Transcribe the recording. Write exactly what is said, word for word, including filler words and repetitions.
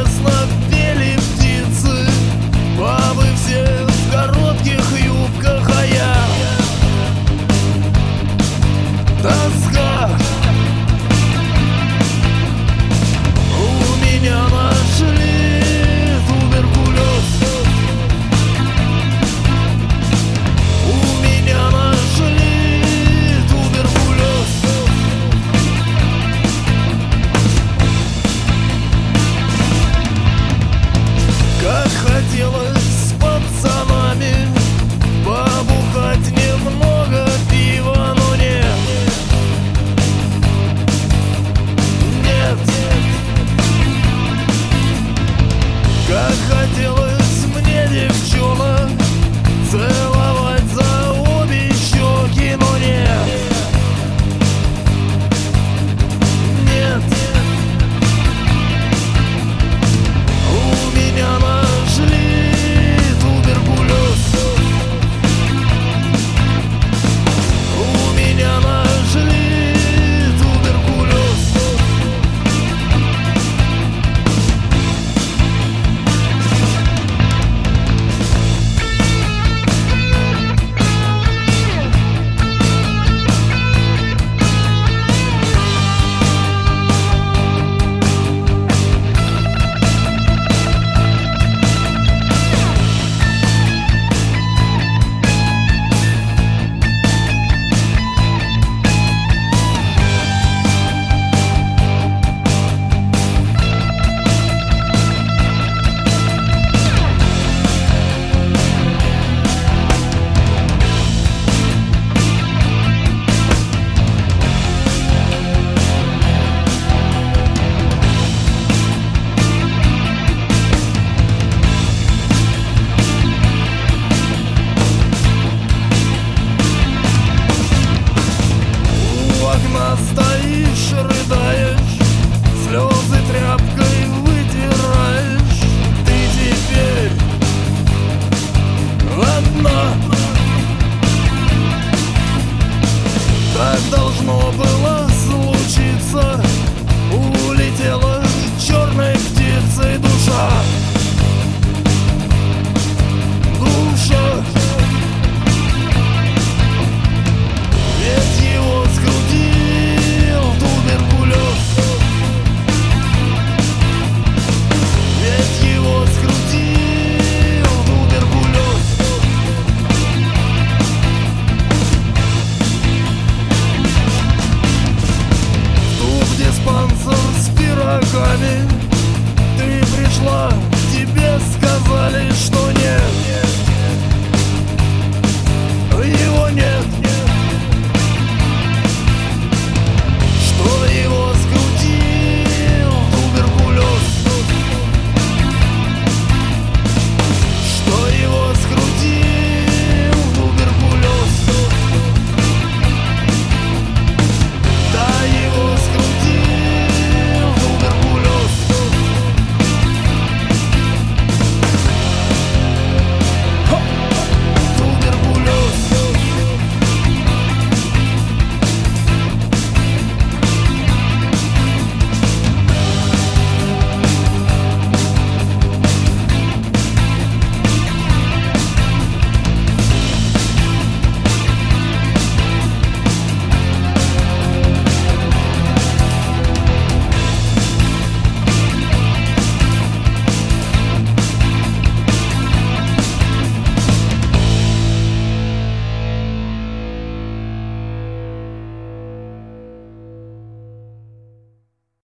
радостно пели птицы, бабы все в коротких юбках, а я тоска. У меня нашли туберкулез, у меня нашли туберкулез. Как хотелось с пацанами побухать немного пива, но нет, нет. Как хотелось мне девчонок целовать за обе щеки, но нет, нет. У меня нашли туберкулез, у меня нашли туберкулез. Стоишь, рыдаешь, слезы тряпкой вытираешь. Ты теперь одна. Так должно было случиться. Улетела черной птицей душа. Душа. Ведь его скрутил туберкулез. Ведь его скрутил туберкулез. В тубдиспансер с пирогами ты пришла.